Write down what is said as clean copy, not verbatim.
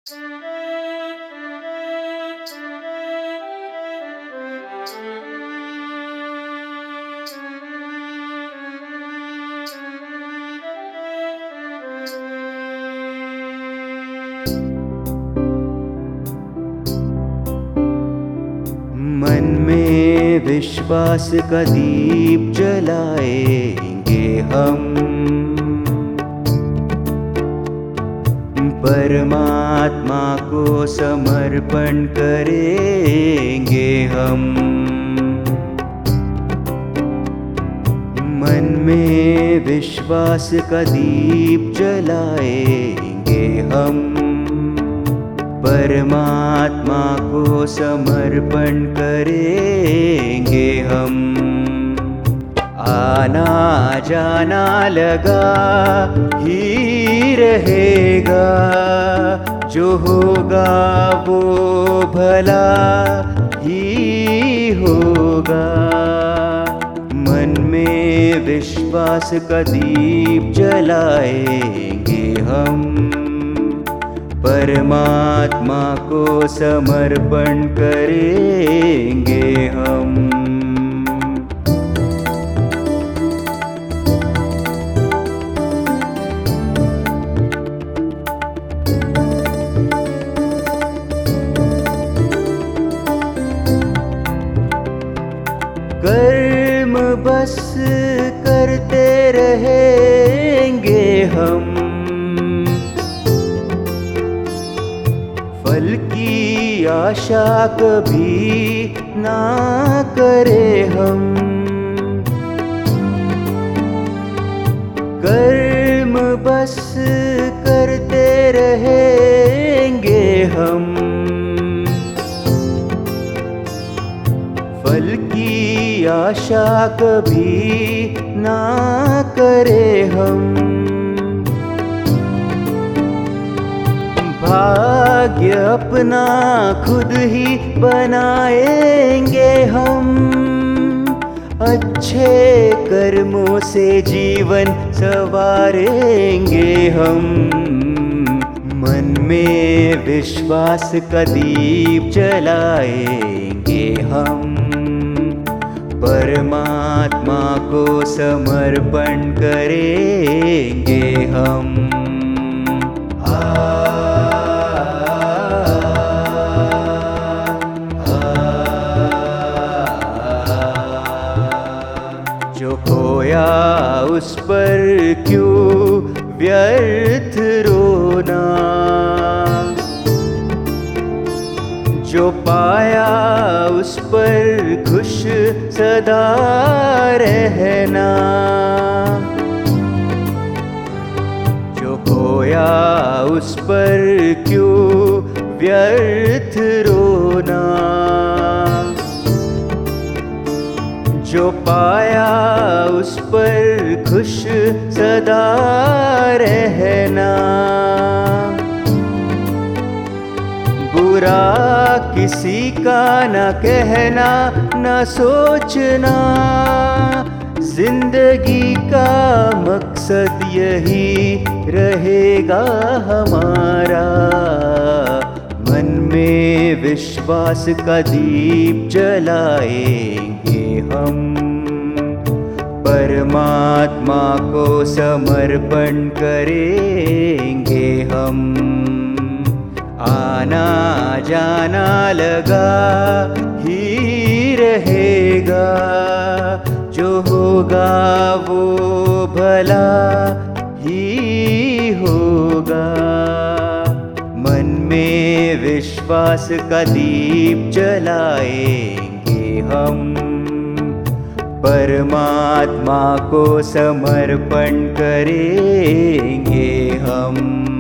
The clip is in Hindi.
मन में विश्वास का दीप जलाएंगे हम, परमात्मा को समर्पण करेंगे हम। मन में विश्वास का दीप जलाएंगे हम, परमात्मा को समर्पण करेंगे हम। आना जाना लगा ही रहेगा, जो होगा वो भला ही होगा। मन में विश्वास का दीप जलाएंगे हम, परमात्मा को समर्पण करेंगे हम। कर्म बस करते रहेंगे हम, फल की आशा कभी ना करें हम। कर्म बस करते रहेंगे हम, फल की आशा कभी ना करें हम। भाग्य अपना खुद ही बनाएंगे हम, अच्छे कर्मों से जीवन संवारेंगे हम। मन में विश्वास का दीप जलाएंगे हम, परमात्मा को समर्पण करेंगे हम। जो खोया उस पर क्यों व्यर्थ रोना, जो पाया उस पर खुश सदा रहना। जो खोया उस पर क्यों व्यर्थ रोना, जो पाया उस पर खुश सदा रहना। बुरा किसी का न कहना न सोचना, जिंदगी का मकसद यही रहेगा हमारा। मन में विश्वास का दीप जलाएंगे हम, परमात्मा को समर्पण करेंगे हम। आना जाना लगा ही रहेगा, जो होगा वो भला ही होगा। मन में विश्वास का दीप जलाएंगे हम, परमात्मा को समर्पण करेंगे हम।